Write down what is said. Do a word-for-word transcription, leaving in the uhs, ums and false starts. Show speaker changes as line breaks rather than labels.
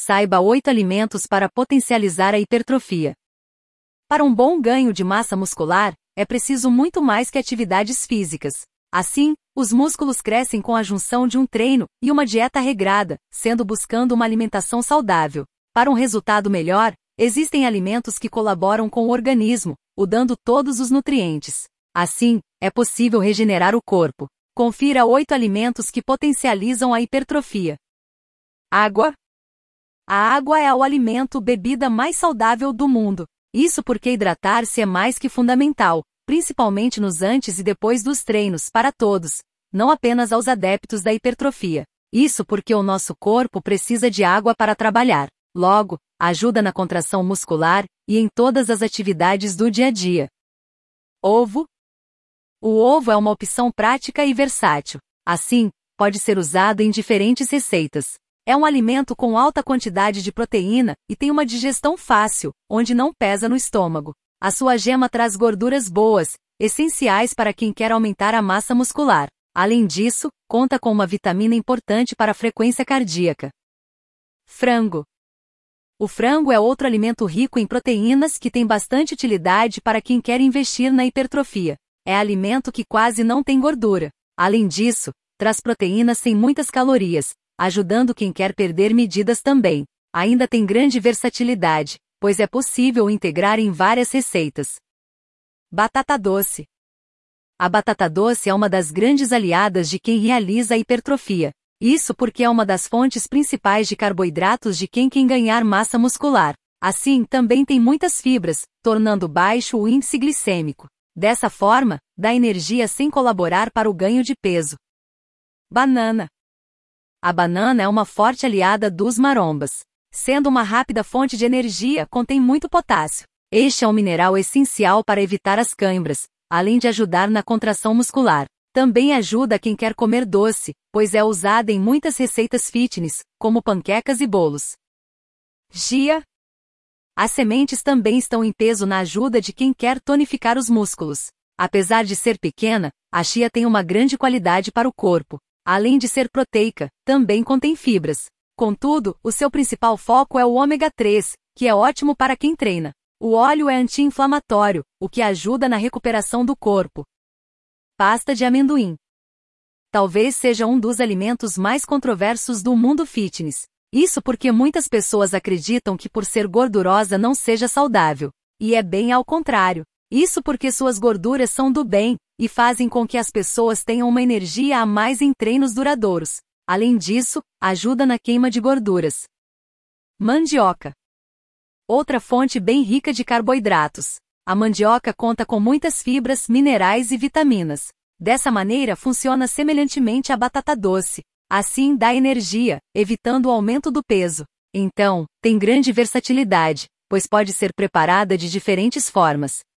Saiba oito alimentos para potencializar a hipertrofia. Para um bom ganho de massa muscular, é preciso muito mais que atividades físicas. Assim, os músculos crescem com a junção de um treino e uma dieta regrada, sendo buscando uma alimentação saudável. Para um resultado melhor, existem alimentos que colaboram com o organismo, o dando todos os nutrientes. Assim, é possível regenerar o corpo. Confira oito alimentos que potencializam a hipertrofia. Água. A água é o alimento bebida mais saudável do mundo. Isso porque hidratar-se é mais que fundamental, principalmente nos antes e depois dos treinos, para todos, não apenas aos adeptos da hipertrofia. Isso porque o nosso corpo precisa de água para trabalhar. Logo, ajuda na contração muscular e em todas as atividades do dia a dia. Ovo. O ovo é uma opção prática e versátil. Assim, pode ser usado em diferentes receitas. É um alimento com alta quantidade de proteína e tem uma digestão fácil, onde não pesa no estômago. A sua gema traz gorduras boas, essenciais para quem quer aumentar a massa muscular. Além disso, conta com uma vitamina importante para a frequência cardíaca. Frango. O frango é outro alimento rico em proteínas que tem bastante utilidade para quem quer investir na hipertrofia. É alimento que quase não tem gordura. Além disso, traz proteínas sem muitas calorias, ajudando quem quer perder medidas também. Ainda tem grande versatilidade, pois é possível integrar em várias receitas. Batata doce. A batata doce é uma das grandes aliadas de quem realiza a hipertrofia. Isso porque é uma das fontes principais de carboidratos de quem quer ganhar massa muscular. Assim, também tem muitas fibras, tornando baixo o índice glicêmico. Dessa forma, dá energia sem colaborar para o ganho de peso. Banana. A banana é uma forte aliada dos marombas. Sendo uma rápida fonte de energia, contém muito potássio. Este é um mineral essencial para evitar as câimbras, além de ajudar na contração muscular. Também ajuda quem quer comer doce, pois é usada em muitas receitas fitness, como panquecas e bolos. Chia. As sementes também estão em peso na ajuda de quem quer tonificar os músculos. Apesar de ser pequena, a chia tem uma grande qualidade para o corpo. Além de ser proteica, também contém fibras. Contudo, o seu principal foco é o ômega três, que é ótimo para quem treina. O óleo é anti-inflamatório, o que ajuda na recuperação do corpo. Pasta de amendoim. Talvez seja um dos alimentos mais controversos do mundo fitness. Isso porque muitas pessoas acreditam que por ser gordurosa não seja saudável. E é bem ao contrário. Isso porque suas gorduras são do bem, e fazem com que as pessoas tenham uma energia a mais em treinos duradouros. Além disso, ajuda na queima de gorduras. Mandioca. Outra fonte bem rica de carboidratos. A mandioca conta com muitas fibras, minerais e vitaminas. Dessa maneira funciona semelhantemente à batata doce. Assim dá energia, evitando o aumento do peso. Então, tem grande versatilidade, pois pode ser preparada de diferentes formas.